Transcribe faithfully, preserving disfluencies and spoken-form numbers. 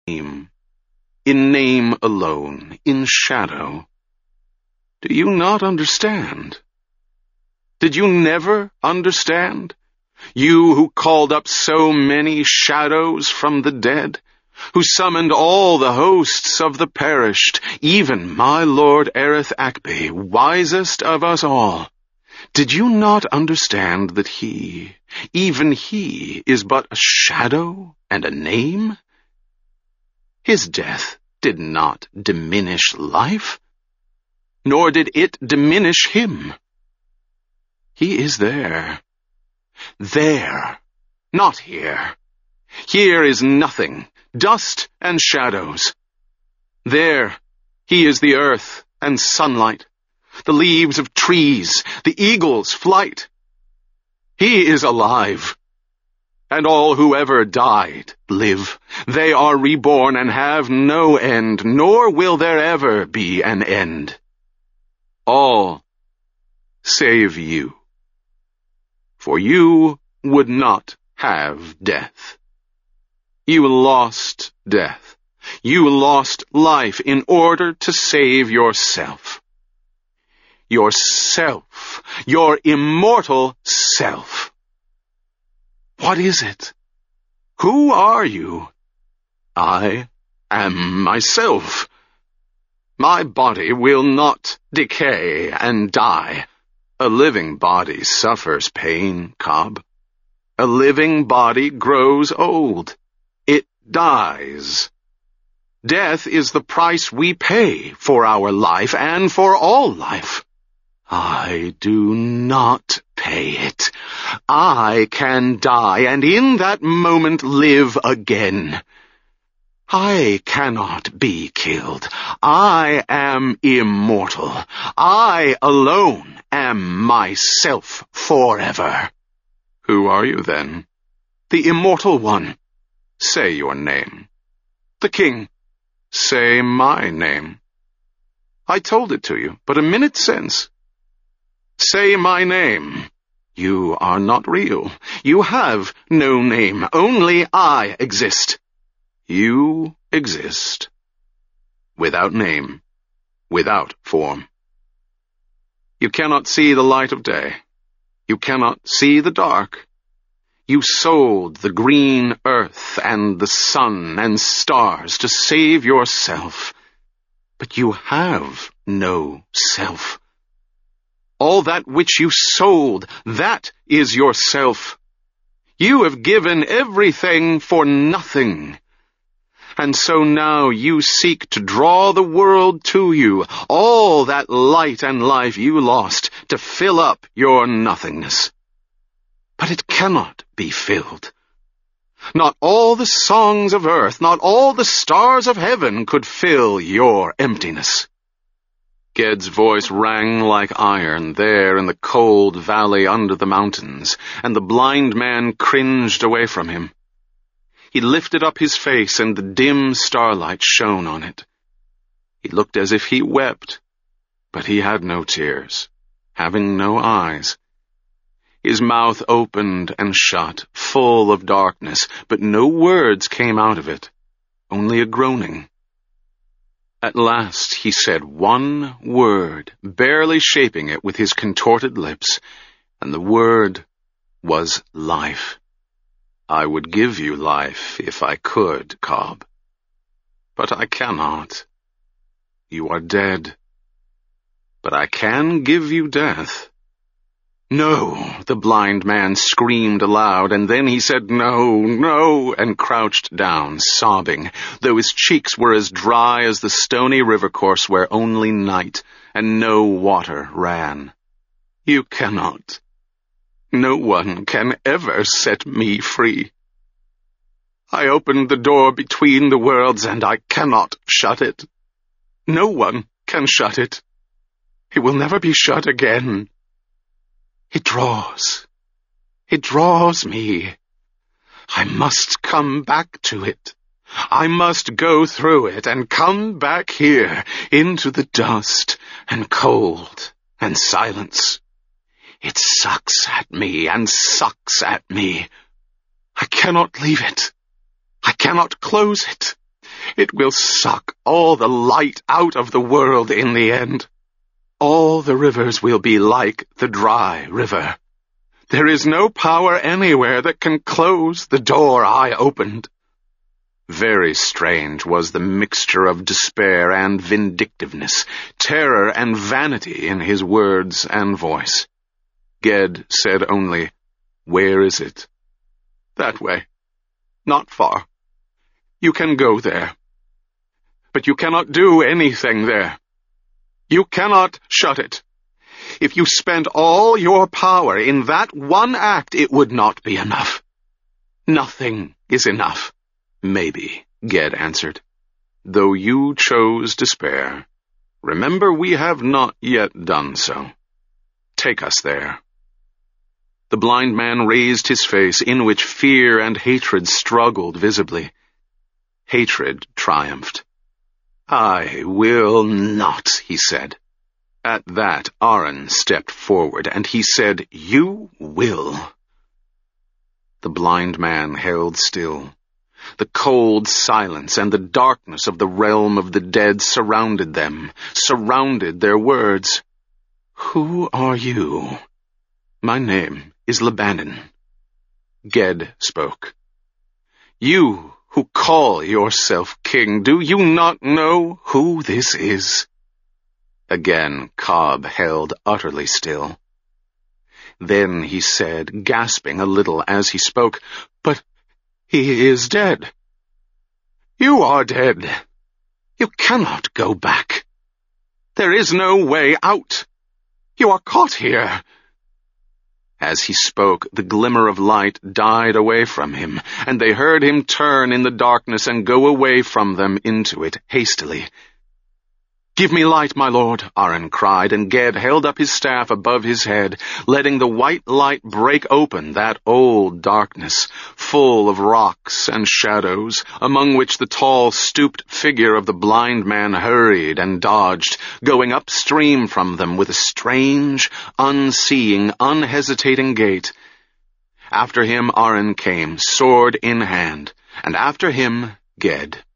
name, in name alone, in shadow. Do you not understand? Did you never understand? You who called up so many shadows from the dead, who summoned all the hosts of the perished, even my Lord Erith Akbe, wisest of us all. Did you not understand that he, even he, is but a shadow and a name? His death did not diminish life, nor did it diminish him. He is there. There, not here. Here is nothing, dust and shadows. There, he is the earth and sunlight, the leaves of trees, the eagle's flight. He is alive, and all who ever died live. They are reborn and have no end, nor will there ever be an end. All save you. For you would not have death. You lost death. You lost life in order to save yourself. Yourself. Your immortal self. What is it? Who are you? I am myself. My body will not decay and die. A living body suffers pain, Cobb. A living body grows old. It dies. Death is the price we pay for our life and for all life. I do not pay it. I can die and in that moment live again. I cannot be killed. I am immortal. I alone am myself forever. Who are you then? The immortal one. Say your name. The king. Say my name. I told it to you but a minute since. Say my name. You are not real. You have no name. Only I exist. You exist. Without name. Without form. You cannot see the light of day. You cannot see the dark. You sold the green earth and the sun and stars to save yourself. But you have no self. All that which you sold, that is yourself. You have given everything for nothing. And so now you seek to draw the world to you, all that light and life you lost, to fill up your nothingness. But it cannot be filled. Not all the songs of earth, not all the stars of heaven could fill your emptiness. Ged's voice rang like iron there in the cold valley under the mountains, and the blind man cringed away from him. He lifted up his face, and the dim starlight shone on it. He looked as if he wept, but he had no tears, having no eyes. His mouth opened and shut, full of darkness, but no words came out of it, only a groaning. At last he said one word, barely shaping it with his contorted lips, and the word was life. I would give you life if I could, Cobb. But I cannot. You are dead. But I can give you death. No, the blind man screamed aloud, and then he said no, no, and crouched down, sobbing, though his cheeks were as dry as the stony river course where only night and no water ran. You cannot. No one can ever set me free. I opened the door between the worlds, and I cannot shut it. No one can shut it. It will never be shut again. It draws. It draws me. I must come back to it. I must go through it and come back here into the dust and cold and silence. It sucks at me and sucks at me. I cannot leave it. I cannot close it. It will suck all the light out of the world in the end. All the rivers will be like the dry river. There is no power anywhere that can close the door I opened." Very strange was the mixture of despair and vindictiveness, terror and vanity in his words and voice. Ged said only, "Where is it?" "That way. Not far. You can go there. But you cannot do anything there. You cannot shut it. If you spent all your power in that one act, it would not be enough." "Nothing is enough." "Maybe," Ged answered, "though you chose despair. Remember, we have not yet done so. Take us there." The blind man raised his face, in which fear and hatred struggled visibly. Hatred triumphed. "I will not," he said. At that, Aaron stepped forward, and he said, "You will." The blind man held still. The cold silence and the darkness of the realm of the dead surrounded them, surrounded their words. "Who are you?" "My name is Lebanon." Ged spoke. "You who call yourself king, do you not know who this is?" Again Cobb held utterly still. Then he said, gasping a little as he spoke, "But he is dead. You are dead. You cannot go back. There is no way out. You are caught here." As he spoke, the glimmer of light died away from him, and they heard him turn in the darkness and go away from them into it hastily. "Give me light, my lord," Aaron cried, and Ged held up his staff above his head, letting the white light break open that old darkness, full of rocks and shadows, among which the tall, stooped figure of the blind man hurried and dodged, going upstream from them with a strange, unseeing, unhesitating gait. After him Aaron came, sword in hand, and after him Ged.